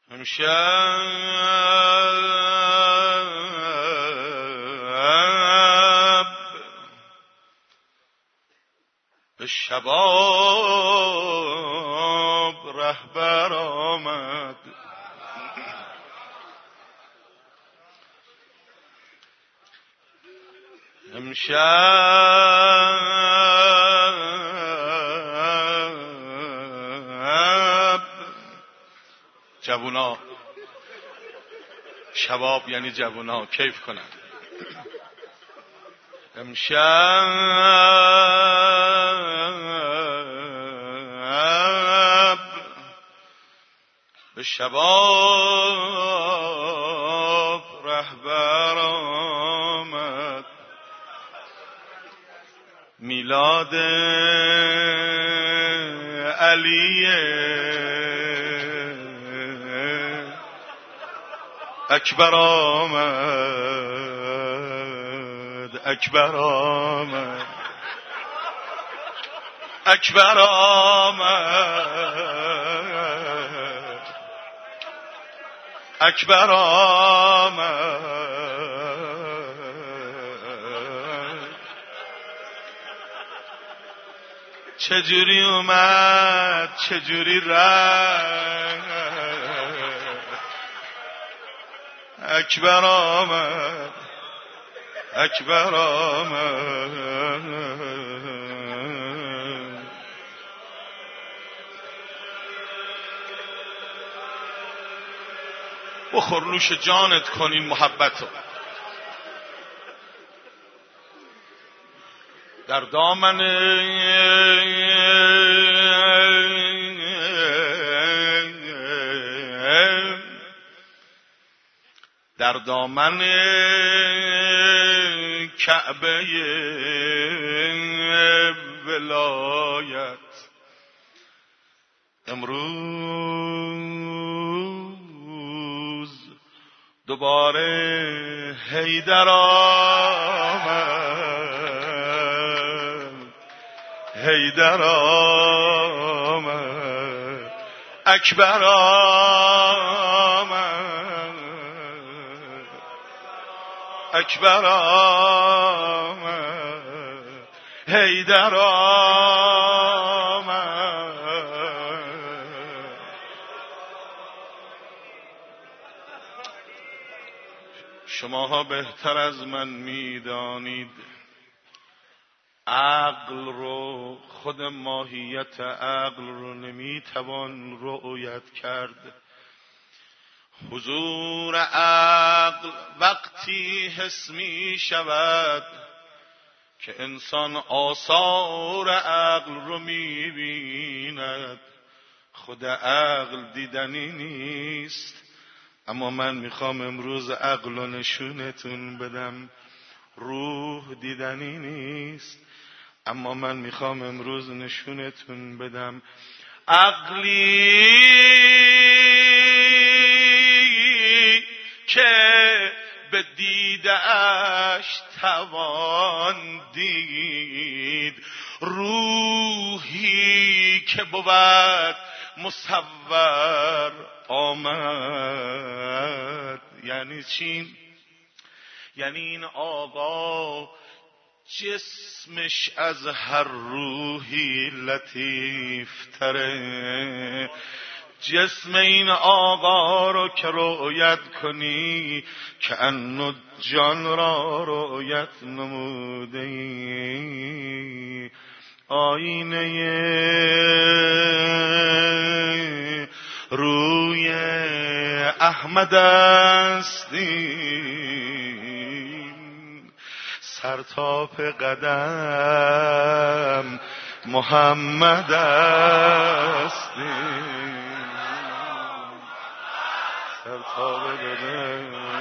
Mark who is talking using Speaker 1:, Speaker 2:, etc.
Speaker 1: امشب به شباب رهبر آمد، امشب جوونا، شباب یعنی جوونا کیف کنن. امشب به شباب رهبر آمد، میلاد علی اکبر آمد، اکبر آمد، اکبر آمد، اکبر آمد. چجوری اومد چجوری رفت، اکبر آمد، اکبر آمد. بخور نوش جانت کن این محبتو، در دامن در دامن کعبه ولایت امروز دوباره حیدر آمد، حیدر آمد، اکبر آمد، اکبر آمد، حیدر آمد. شماها بهتر از من میدانید عقل رو، خود ماهیت عقل رو نمیتوان رؤیت کرد. حضور عقل وقتی حس می شود که انسان آثار عقل رو می بیند. خود عقل دیدنی نیست، اما من میخوام امروز عقل رو نشونتون بدم. روح دیدنی نیست، اما من میخوام امروز نشونتون بدم. عقلی که به دیده‌اش توان دید، روحی که بود مصور آمد. یعنی چی؟ یعنی این آقا جسمش از هر روحی لطیف تره. جسم این آقا رو که رؤیت کنی که انو جان را رؤیت نموده ای. آینه روی احمد استیم، سر تا به قدم محمد استیم، سر تا به قدم